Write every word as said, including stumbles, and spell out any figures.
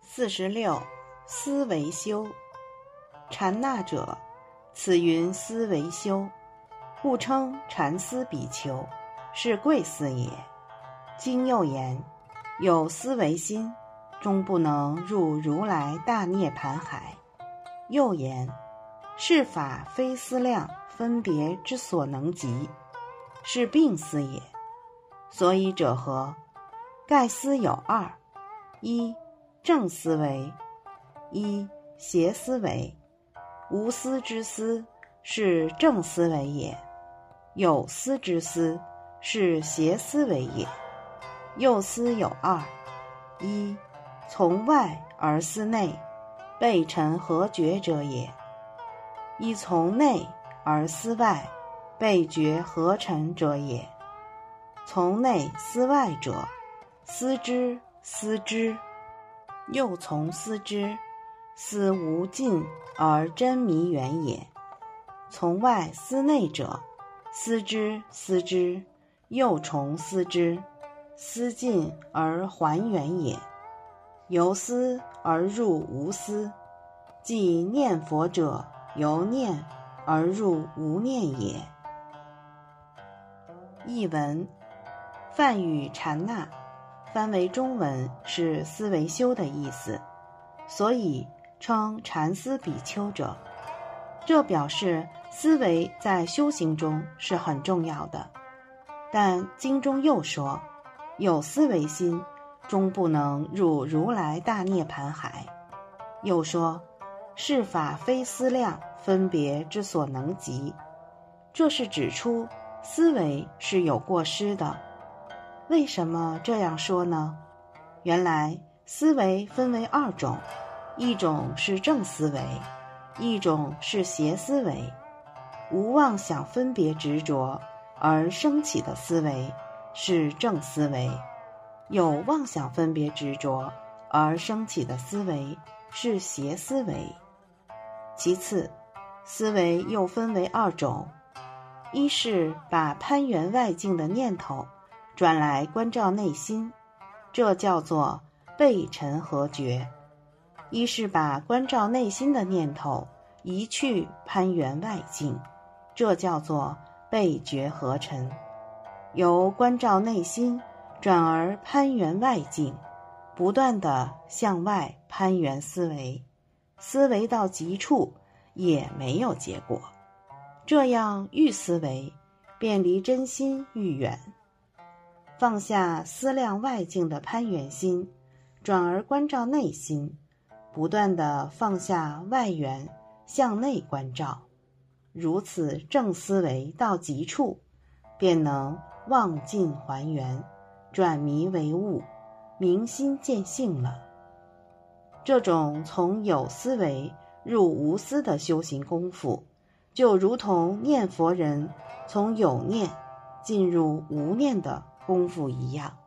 四十六，思维修。禅那者，此云思维修，故称禅思比丘，是贵思也。经又言，有思维心，终不能入如来大涅盘海。又言，是法非思量分别之所能及，是病思也。所以者何？盖思有二：一正思维，一邪思维。无思之思是正思维也，有思之思是邪思维也。又思有二：一从外而思内，背尘合觉者也；一从内而思外，背觉合尘者也。从内思外者，思之思之，又从思之，思无尽而真迷远也。从外思内者，思之思之，又从思之，思尽而还原也。由思而入无思，即念佛者由念而入无念也。译文：梵语禅那，翻为中文是思维修的意思，所以称禅思比丘者。这表示思维在修行中是很重要的。但经中又说，有思维心，终不能入如来大涅盘海。又说，是法非思量分别之所能及。这是指出思维是有过失的。为什么这样说呢？原来思维分为二种，一种是正思维，一种是邪思维。无妄想分别执着而生起的思维是正思维，有妄想分别执着而生起的思维是邪思维。其次，思维又分为二种，一是把攀缘外境的念头转来关照内心，这叫做背尘合觉；一是把关照内心的念头移去攀缘外境，这叫做背觉合尘。由关照内心转而攀缘外境，不断地向外攀缘思维，思维到极处也没有结果，这样愈思维便离真心愈远。放下思量外境的攀缘心，转而关照内心，不断地放下外缘，向内关照，如此正思维到极处，便能忘尽还原，转迷为悟，明心见性了。这种从有思维入无思的修行功夫，就如同念佛人从有念进入无念的功夫一样。